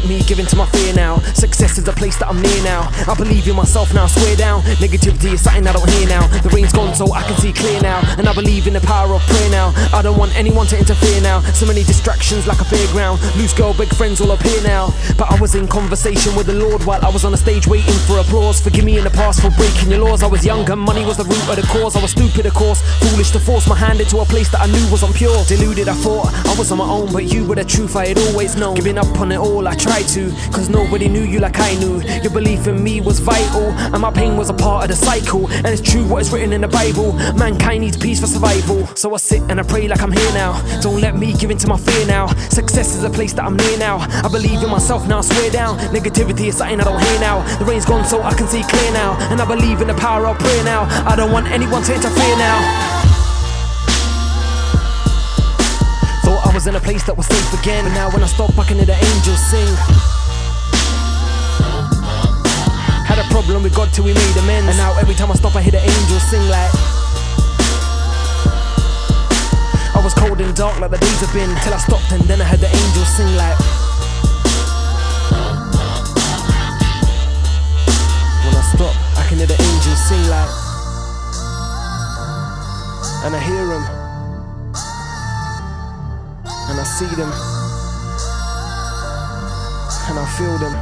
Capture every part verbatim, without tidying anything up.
me give in to my fear now. Success is a place that I'm near now. I believe in myself now, I swear down. Negativity is something I don't hear now. The rain's gone so I can see clear now, and I believe in the power of prayer now. I don't want anyone to interfere now. So many distractions like a fairground. Loose girl, big friends all up here now. But I was in conversation with the Lord while I was on the stage waiting for applause. Forgive me in the past for breaking your laws. I was younger, money was the root of the cause. I was stupid of course, foolish to force my hand into a place that I knew wasn't pure. Deluded, I thought I was on my own, but you were the truth I had always known. Giving up on it all, I tried to, cause nobody knew you like I knew. Your belief in me was vital, and my pain was a part of the cycle. And it's true what is written in the Bible, mankind needs peace for survival. So I sit and I pray like I'm here now. Don't let me give in to my fear now. Success is a place that I'm near now. I believe in myself now, I swear down. Negativity is something I don't hear now. The rain's gone so I can see clear now, and I believe in the power of prayer now. I don't want anyone to interfere now. Thought I was in a place that was safe again, but now when I stop I can hear the angels sing. Had a problem with God till we made amends, and now every time I stop I hear the angels sing like. I was cold and dark like the days have been, till I stopped and then I heard the angels sing like. When I stop I can hear the angels sing like. And I hear them, and I see them, and I feel them.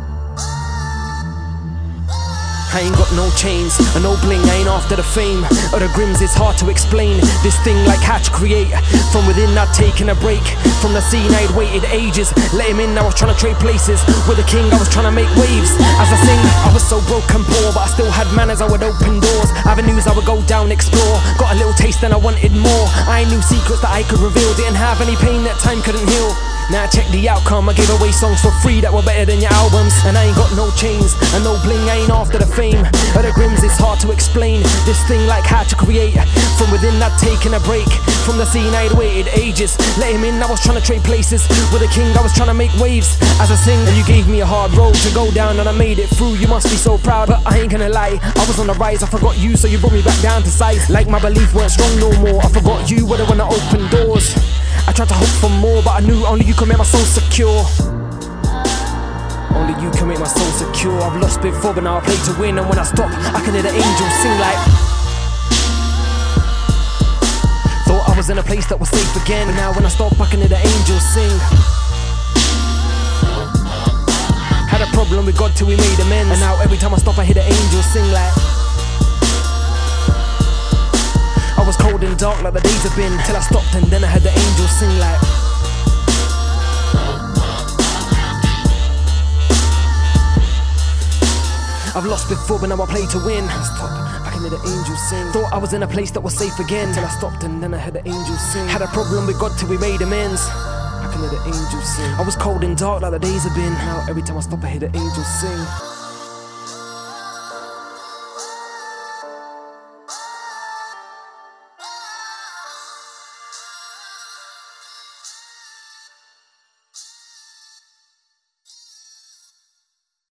I ain't got no chains and no bling, I ain't after the fame or the grims, it's hard to explain this thing like how to create. From within I'd taken a break from the scene I'd waited ages. Let him in, I was trying to trade places with the king, I was trying to make waves. As I sing, I was so broke and poor, but I still had manners, I would open doors. Avenues I would go down, explore. Got a little taste and I wanted more. I knew secrets that I could reveal, didn't have any pain that time couldn't heal. Now check the outcome, I gave away songs for free that were better than your albums. And I ain't got no chains and no bling, I ain't after the fame or the grims, it's hard to explain this thing like how to create. From within I'd taken a break from the scene I'd waited ages. Let him in, I was trying to trade places with the king, I was trying to make waves. As I sing, and you gave me a hard road to go down, and I made it through. You must be so proud, but I ain't gonna lie, I was on the rise, I forgot you, so you brought me back down to size. Like my belief weren't strong no more, I forgot you were the one that opened doors. I tried to hope for more, but I knew only you could make my soul secure. Only you can make my soul secure. I've lost before, but now I play to win. And when I stop, I can hear the angels sing like. Thought I was in a place that was safe again, but now when I stop, I can hear the angels sing. Had a problem with God till we made amends, and now every time I stop, I hear the angels sing like. I was cold and dark like the days have been, till I stopped and then I heard the angels sing like. I've lost before, but now I play to win. Stop, I can hear the angels sing. Thought I was in a place that was safe again, till I stopped and then I heard the angels sing. Had a problem with God till we made amends. I can hear the angels sing. I was cold and dark like the days have been, now every time I stop I hear the angels sing.